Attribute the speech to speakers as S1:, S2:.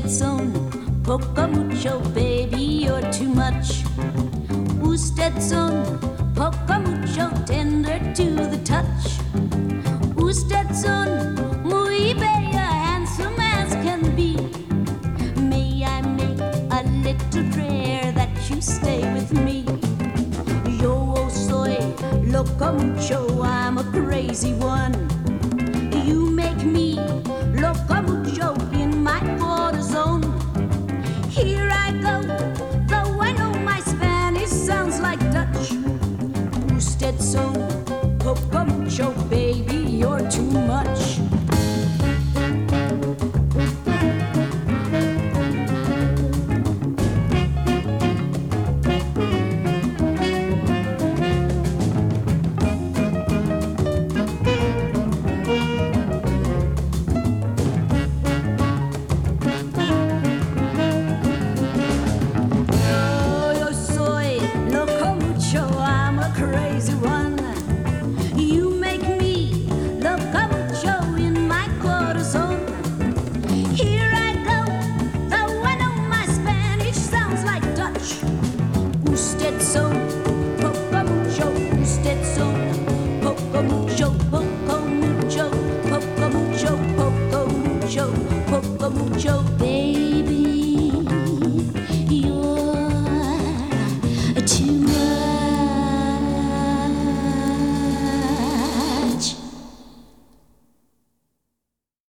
S1: son, poco mucho, baby, you're too much. Usted son, poco mucho, tender to the touch. Usted son, muy bella, handsome as can be. May I make a little prayer that you stay with me? Yo soy loco mucho, I'm a crazy one. You make me loco mucho in my corazón. Here I go, though I know my Spanish sounds like Dutch. Usted son, poco mucho, baby, you're too much. Poco mucho, baby.